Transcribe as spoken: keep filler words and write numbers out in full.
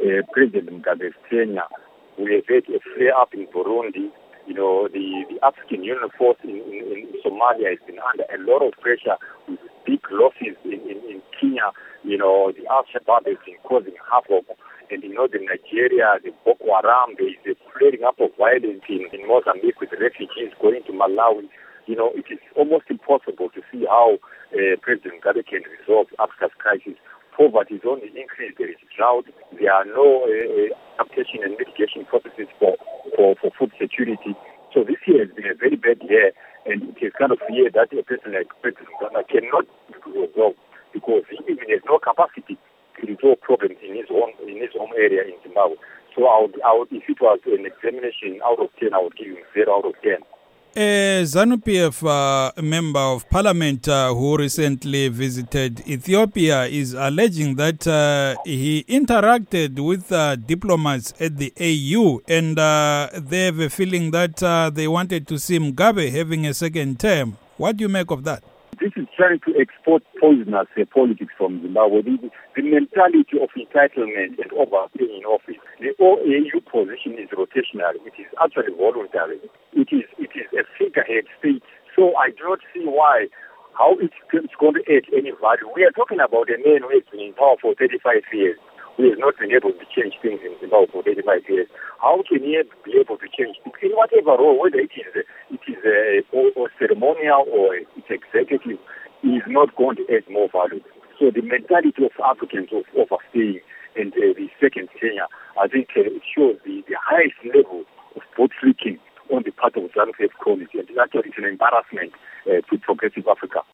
uh, President Mugabe's tenure, we have had a flare-up in Burundi. You know, the, the African Union Force in, in, in Somalia has been under a lot of pressure with big losses in, in, in Kenya. You know, the Al-Shabaab has been causing havoc. And in northern Nigeria, the Boko Haram, there is a flaring up of violence in, in Mozambique with refugees going to Malawi. You know, it is almost impossible to see how uh, President Mugabe can resolve Africa's crisis. Poverty is only increased. There is drought. There are no uh, adaptation and mitigation processes for, for, for food security. So this year has been a very bad year, and it is kind of a year that a person like President Mugabe cannot resolve because he even has no capacity to resolve problems in his own in his own area in Zimbabwe. So I would, I would, if it was an examination out of ten, I would give him zero out of ten. A ZANU-P F uh, member of parliament uh, who recently visited Ethiopia is alleging that uh, he interacted with uh, diplomats at the A U and uh, they have a feeling that uh, they wanted to see Mugabe having a second term. What do you make of that? This is trying to export poisonous uh, politics from Zimbabwe. The, the mentality of entitlement and overstaying in office. The A U position is rotational. It is actually voluntary. It is it is a figurehead state. So I do not see why, how it's going to add any value. We are talking about a man who has been in power for thirty-five years. We have not been able to change things in Zimbabwe for thirty-five years. How can he be able to change things in whatever role, whether it is it is a, or, or ceremonial or it's executive? He is not going to add more value. So the mentality of Africans of overstaying and uh, the second tenure, I think uh, it shows the, the highest level of boot flicking on the part of ZANU-P F cronies. And actually it's an embarrassment uh, to progressive Africa.